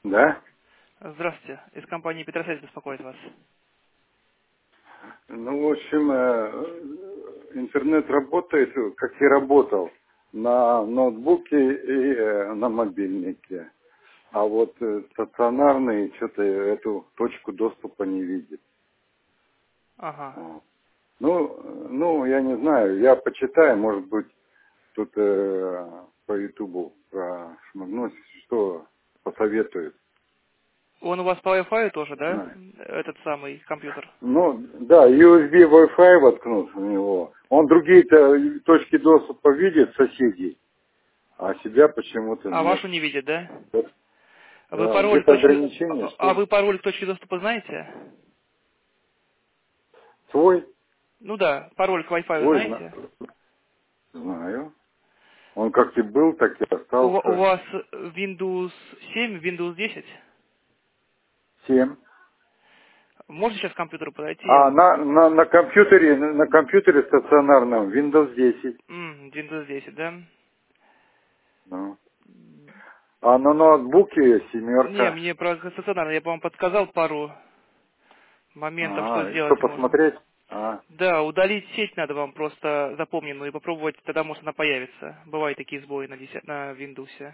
Да? Здравствуйте. Из компании Петросвязь беспокоит вас. Ну, в общем, интернет работает, как и работал, на ноутбуке и на мобильнике. А вот стационарный что-то эту точку доступа не видит. Ага. Вот. Ну, я не знаю, я почитаю, может быть, тут по Ютубу прошмыгнуть, что посоветует. Он у вас по Wi-Fi тоже, да? Знаю. Этот самый компьютер. Ну, да, USB Wi-Fi воткнут в него. Он другие-то точки доступа видит соседей, а себя почему-то А нет. вашу не видит, да? Вот, Вы да, пароль к где-то точке... ограничение, А что вы пароль к точке доступа знаете? свой, Ну да, пароль к Wi-Fi вы свой знаете? знаю. Он как и был, так и У остался. вас Windows 7, Windows 10? 7. Можете сейчас к компьютеру подойти? А на компьютере стационарном Windows 10. Windows 10, да? Ну. А на ноутбуке Не, семерка. мне про стационарно, я бы вам подсказал пару моментов, что Ага, и что сделать можно. посмотреть? А, Да, удалить сеть надо вам просто запомненную и попробовать, тогда может она появится. Бывают такие сбои на Windows.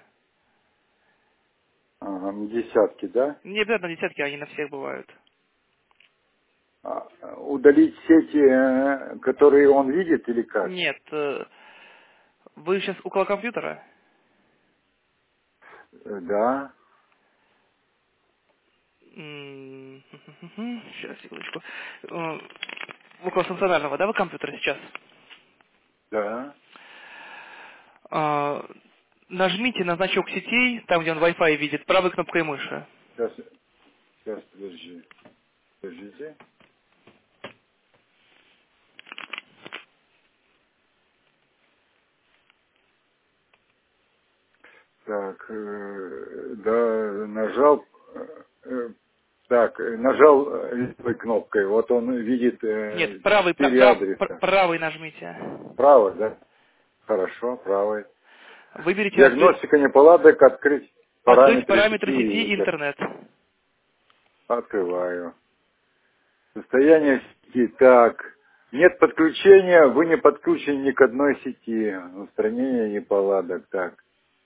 ага, десятки, да? Не обязательно на десятки, они на всех бывают. Удалить сети, которые он видит, или как? Нет, вы сейчас около компьютера? Да, Сейчас, секундочку. Около стационарного, да, вы компьютера сейчас? да. А, Нажмите на значок сетей, там, где он Wi-Fi видит, правой кнопкой мыши. Сейчас, подождите. Так, да, нажал, нажал левой кнопкой, вот он видит Нет, правый, 4 адреса. правый нажмите. Правой, да? Хорошо, правой. Выберите Диагностика неполадок, открыть открыть параметры параметры сети. сети интернет. Открываю. Состояние сети. Так. Нет подключения, вы не подключены ни к одной сети. Устранение неполадок. Так.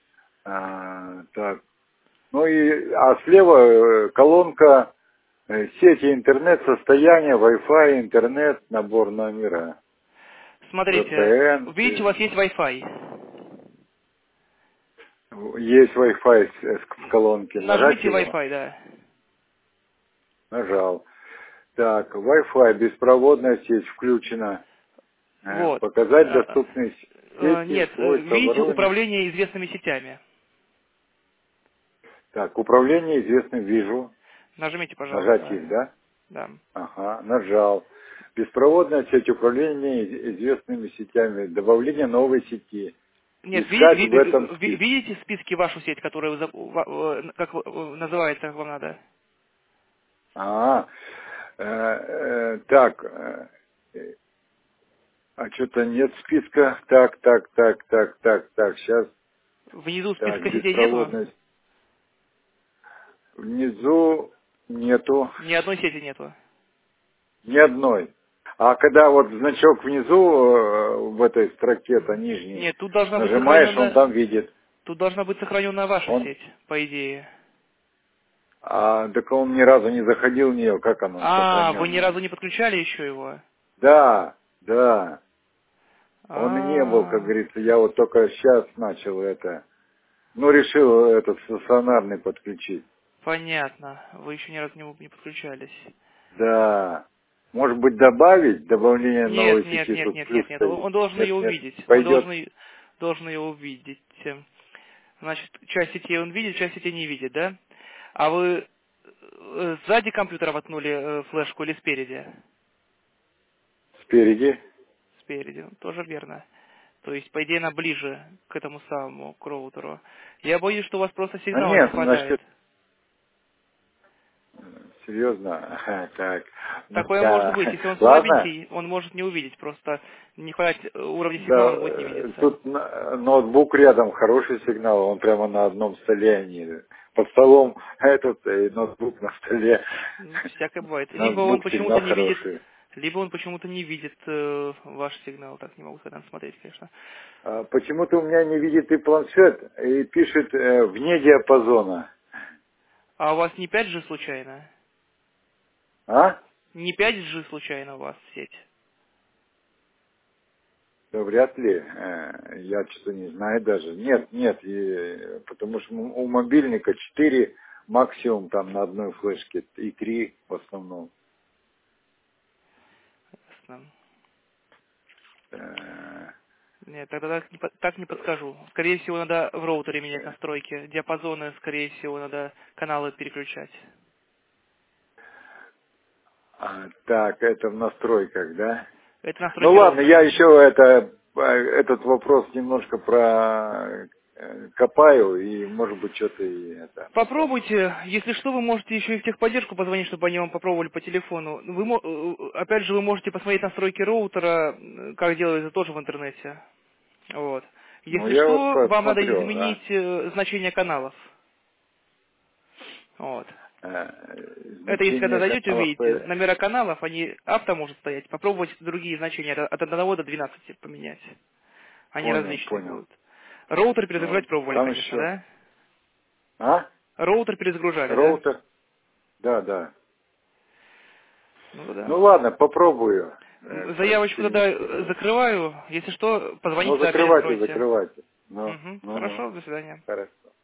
Так. Ну и, слева колонка сети интернет, состояние, Wi-Fi, интернет, набор номера. Смотрите, VPN. видите, у вас есть Wi-Fi. Есть Wi-Fi в колонке. Нажать Нажмите его? Wi-Fi, да. Нажал. Так, Wi-Fi, беспроводная сеть включена. Вот. Показать доступные сети, Нет, свойства видите оборудования. управление известными сетями. Так, управление известным вижу. Нажмите, Нажать пожалуйста. их, да? Да. Ага, нажал. Беспроводная сеть управления известными сетями. Добавление новой сети. Нет, Искать в этом списке. видите в списке вашу сеть, которая как называется, как вам надо? А, так, что-то нет списка. Так, сейчас. Внизу Так, списка сетей нету? беспроводность. Внизу нету Ни одной сети нету. ни одной. А когда вот значок внизу в этой строке-то нижней Нет, тут должна быть нажимаешь, он сохраненная, там видит. тут должна быть сохраненная ваша Он, сеть, по идее. так он ни разу не заходил в нее, как оно А, вы ни разу сохраненное. не подключали еще его? Да. Он и не был, как А, говорится. Я вот только сейчас начал это. Ну, решил этот стационарный подключить. понятно. Вы еще ни разу не подключались. Да. Может быть, добавление Нет, новой нет, сети, нет, тут нет, плюс нет, нет. стоит. Он должен ее Нет, увидеть. Он пойдет. должен ее увидеть. Значит, часть сетей он видит, часть сетей не видит, да? А вы сзади компьютера воткнули флешку или спереди? Спереди. Спереди, тоже верно. То есть, по идее, она ближе к этому самому, к роутеру. Я боюсь, что у вас просто А сигнала не нет, значит, хватает. серьезно. Ага, так. Ну Такое может быть. да. Если он Ладно. слабенький, он может не увидеть. Просто не хватит уровня сигнала, Да, он будет не видеться. тут ноутбук рядом, хороший сигнал, он прямо на одном столе, они под столом, а этот ноутбук на столе. Всякое бывает. Ноутбук сигнал хороший. Либо он почему-то не видит ваш сигнал. Так не могу сказать, надо смотреть, конечно. Почему-то у меня не видит и планшет, и пишет вне диапазона. А у вас не 5G случайно? А? Не 5G случайно у вас сеть? Да вряд ли. Я что-то не знаю даже. Нет, нет, потому что у мобильника 4 максимум там на одной флешке, и 3 в основном. Ясно. Э, Нет, тогда так не подскажу. Скорее всего, надо в роутере менять настройки. Диапазоны, скорее всего, надо каналы переключать. Так, это в настройках, да? Это Ну настройки ладно, я роутера. еще этот вопрос немножко прокопаю, и может быть что-то и это. Попробуйте, если что, вы можете еще и в техподдержку позвонить, чтобы они вам попробовали по телефону. Опять же, вы можете посмотреть настройки роутера, как делается тоже в интернете. Вот. Ну Если я вот что, вам надо посмотрю, изменить значение каналов. Вот. Это если когда значение зайдете, каналов. увидите, номера каналов, они авто может стоять. Попробуйте другие значения от 1 до 12 поменять. Они Понял, различные понял. будут. Роутер Ну, перезагружать пробовали, там конечно, еще. да? А? Роутер перезагружали, да? Роутер? Да, да. Ну да. Ну ладно, попробую Заявочку тогда экспериментировать. закрываю. Если что, Ну позвоните, да, закрывайте, перестройте. закрывайте. Ну, Угу. ну, ну. Хорошо, до свидания. Хорошо.